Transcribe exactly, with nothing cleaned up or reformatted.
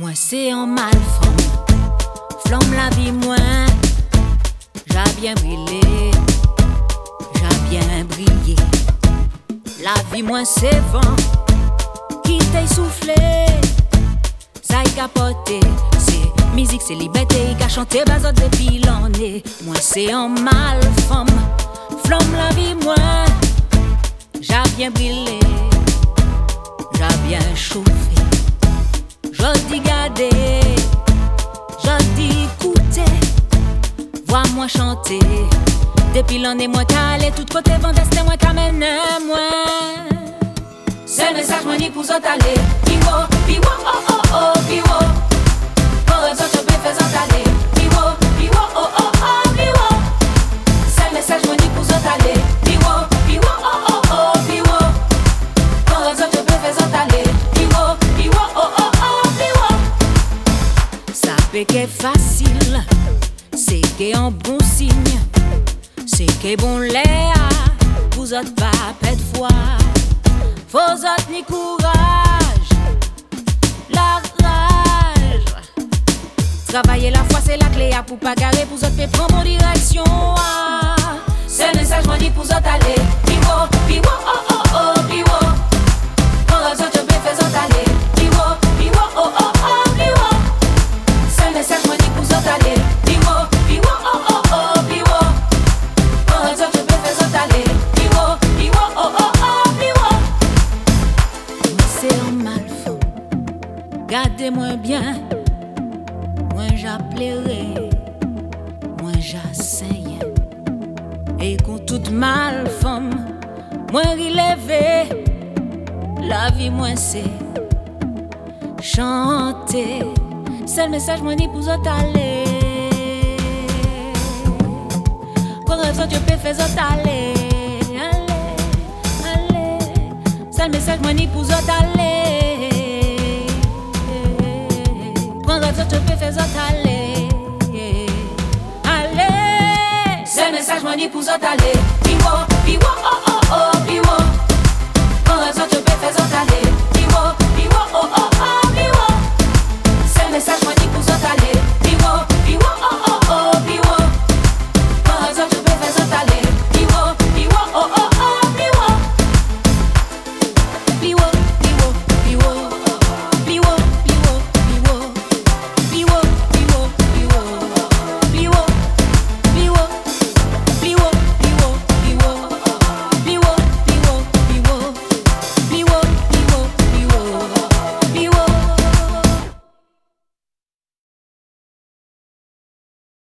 Moi c'est en mal femme, flamme la vie moi, j'ai bien brillé, j'ai bien brillé. La vie moi c'est vent, qui t'a soufflé, ça y capoté, c'est musique, c'est liberté, qui a chanté bazot depuis l'année. Moi c'est en mal femme, flamme la vie moi, j'ai bien brillé, j'ai bien chauffé. Je dis garder, je dis écouter, vois-moi chanter. Depuis l'année moi calé, tout côté vent d'est moi qu'amène moi. C'est le message moi ni pour autres aller. Piwo, piwo, oh oh oh, piwo. Pour eux autres je peux faire aller. Piwo, piwo, oh oh oh, piwo. C'est le message moi ni pour autres aller. Piwo, piwo, oh oh oh, piwo. Pour eux autres je peux faire aller. Piwo, piwo, oh oh oh. C'est que facile, c'est que un bon signe, c'est que bon l'air, vous autres pas pète foi, vous autres ni courage, la rage. Travailler la foi c'est la clé pour pas garer, pour autres prendre mon direction. C'est le message moi dit pour autres aller, piwo, piwo, oh oh oh, piwo. Pour eux autres je peux faire aller, piwo, piwo, oh oh oh, piwo. Message moi dit pour autres aller. Piwo, piwo, oh oh oh, piwo. Pour eux autres je peux faire aller. Piwo, piwo, oh oh oh, piwo. Moi c'est un mal fou, gardez-moi bien. Moi j'appellerai, moi j'asseye. Et qu'on toute mal femme, moi relever. La vie moi c'est chanter. C'est le message moi ni pour autres aller. Pour eux autres je peux faire aller. Allez, allez. C'est le message moi ni pour autres aller. Pour eux autres je peux faire aller. Allez. C'est le message moi ni pour autres aller. Piwo, piwo, oh oh.